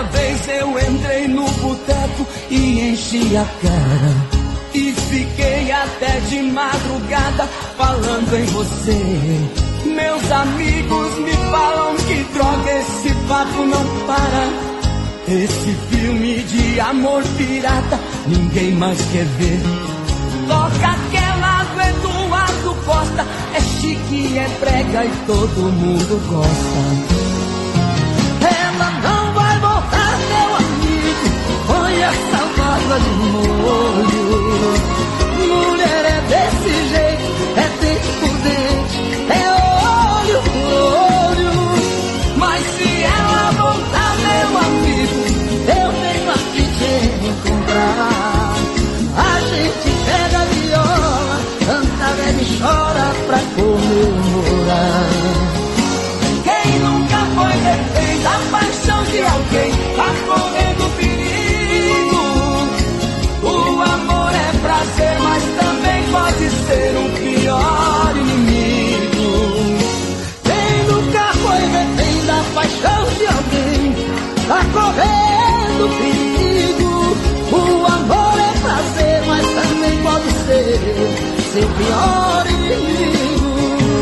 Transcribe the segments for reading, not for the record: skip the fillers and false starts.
Certa vez eu entrei no boteco e enchi a cara, e fiquei até de madrugada falando em você. Meus amigos me falam que droga, esse papo não para. Esse filme de amor pirata ninguém mais quer ver. Toca aquela do Eduardo Costa, é chique, é brega e todo mundo gosta. Ela não vai voltar, meu amigo, põe essa barba de molho. Mulher é desse jeito, é dente por dente, é olho por olho. Mas se ela voltar, meu amigo, eu venho aqui te encontrar. A gente pega a viola, canta, bebe e chora pra comemorar. Quem nunca foi refém da paixão de alguém, tá correndo perigo. O amor é prazer, mas também pode ser um pior inimigo. Quem nunca foi refém da paixão de alguém, tá correndo perigo. O amor é prazer, mas também pode ser seu pior inimigo.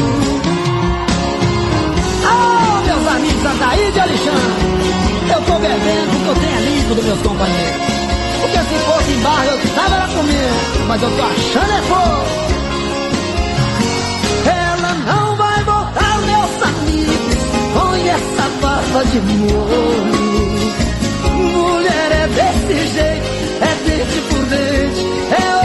Ah, meus amigos Adair e Alexandre, eu tô bebendo porque eu tenho alívio dos meus companheiros. Porque se fosse em barra eu tava lá comendo, mas eu tô achando é pouco. Ela não vai voltar, meus amigos, põe essa barba de molho. Mulher é desse jeito, é dente por dente, é